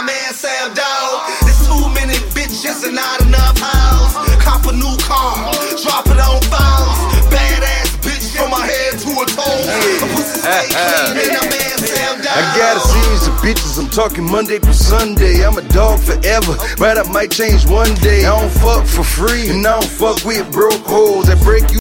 man Sam Dog. There's too many bitches and not enough house. Cop a new car, drop it on files. Badass bitch from my head to her toes. A pussy stay clean and a man Sam Dog. I got a series of bitches, I'm talking Monday through Sunday. I'm a dog forever, but I might change one day. I don't fuck for free, and I don't fuck with broke hoes that break you